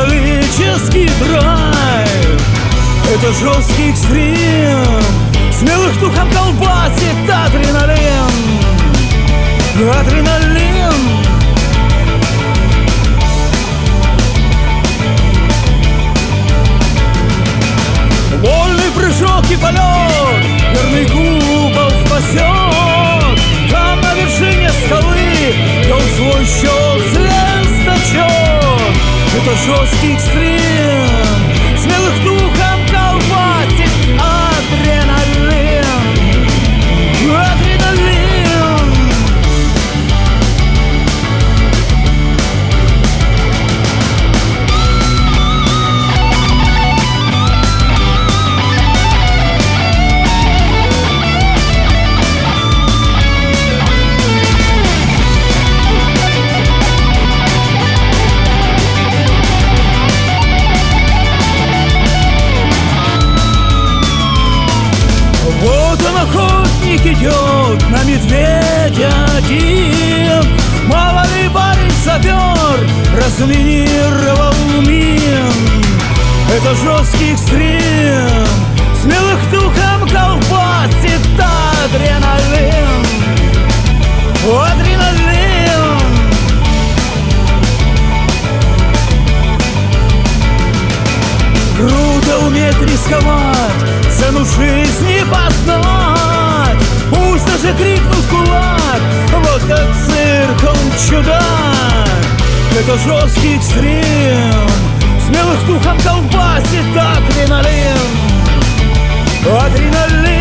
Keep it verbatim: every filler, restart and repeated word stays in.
металлический драйв. Это жесткий экстрим, смелых духом колбасит адреналин. Адреналин. Вольный прыжок и полет, верный купол спасет. Там на вершине скалы дал свой счет звездочет. Это жесткий экстрим, смелых духом колбасит адреналин. Адреналин. Охотник идет на медведя один. Молодой парень сапер разминировал мин. Это жесткий экстрим, смелых духом колбасит адреналин. Адреналин. Круто уметь рисковать, цену жизни познать. Пусть даже крикнут в кулак: вот этот цирк, он чудак. Это жесткий экстрим, смелых духом колбасит адреналин. Адреналин.